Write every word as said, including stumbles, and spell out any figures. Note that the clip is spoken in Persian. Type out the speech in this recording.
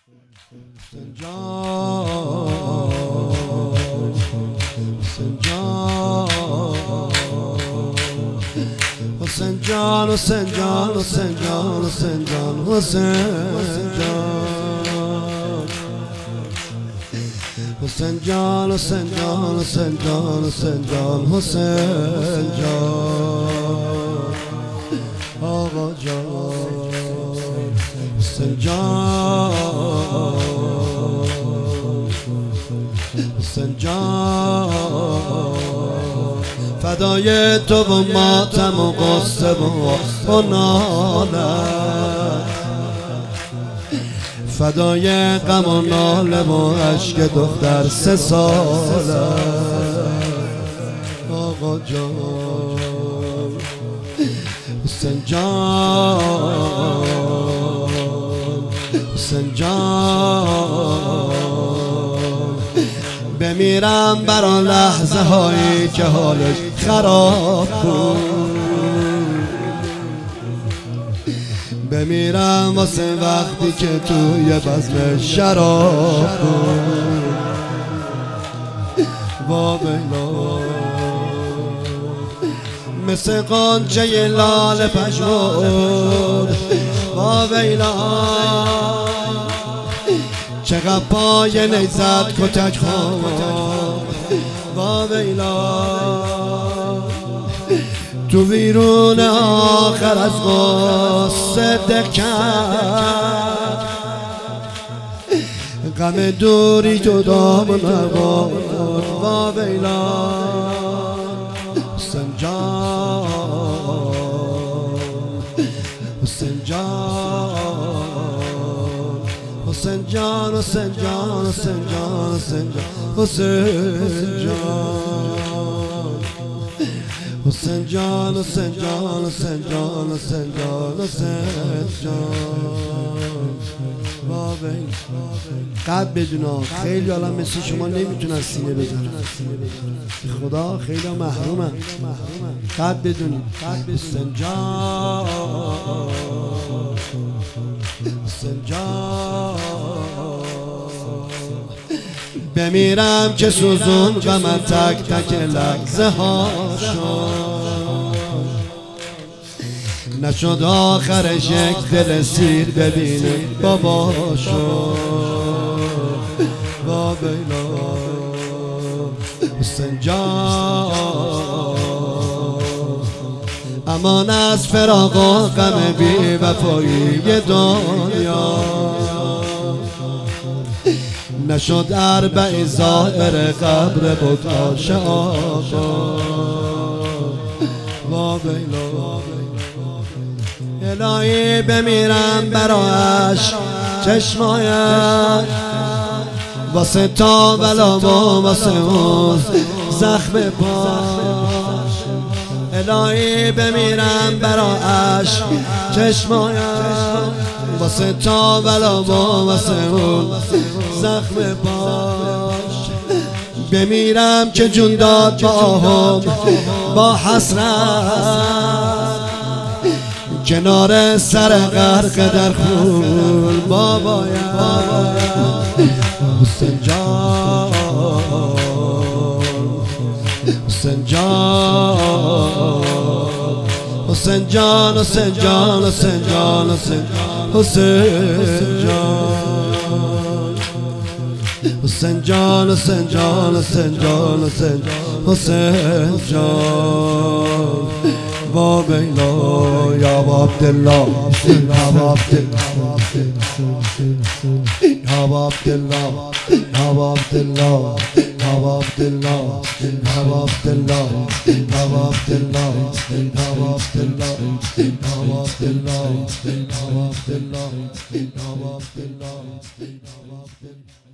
حسین جان حسین جان حسین جان حسین جان حسین جان حسین جان حسین جان حسین جان حسین جان حسین جان حسین جان حسین جان آقا جان حسین جان حسین جان فدای تو و ماتم و غصه و نالت فدای غم و ناله و عشق دختر سه ساله آقا جان حسین جان حسین جان بمیرم برا لحظه هایی که حالش خراب بود بمیرم واسه وقتی که توی بزم شراب بود وا بیلا مثل قنچه لال پژمرد وا بیلا چقدر پای نیزد کتک خواب وا بیلا تو ویرون آخر از غصه کرد غم دوری جدا نبود وا بیلا حسین جان حسین جان حسین جان حسین جان حسین جان حسین جان حسین جان حسین جان حسین جان حسین جان حسین جان قد بدونا خیلی الان مثل شما نمیتونن سینه بزنن خدا خیلی محرومن قد بدونید حسین جان حسین جان بمیرم که سوزون غم تک تک لحظه ها شد نشد آخرش یک دل سیر ببینه بابا شد با بیلا حسین جان امان از فراق و غم بی وفایی دنیا نشد اربع ظاهر قبر بکاش آقا وا بیلا الهی بمیرم براش چشمایت واسه تا بلا و واسه اون زخم پاش الهی بمیرم براش چشمایت واسه تا بلا و واسه اون زخم پاش بمیرم که جون داد با هم با حسرت کنار سر غرق در خون بابایم حسین جان حسین جان حسین جان حسین جان حسین جان حسین جان حسین جان حسین جان حسین جان حسین جان وا بیلا یا عبدالله یا عبدالله یا عبدالله یا عبدالله یا عبدالله یا عبدالله یا عبدالله یا عبدالله یا عبدالله یا عبدالله یا عبدالله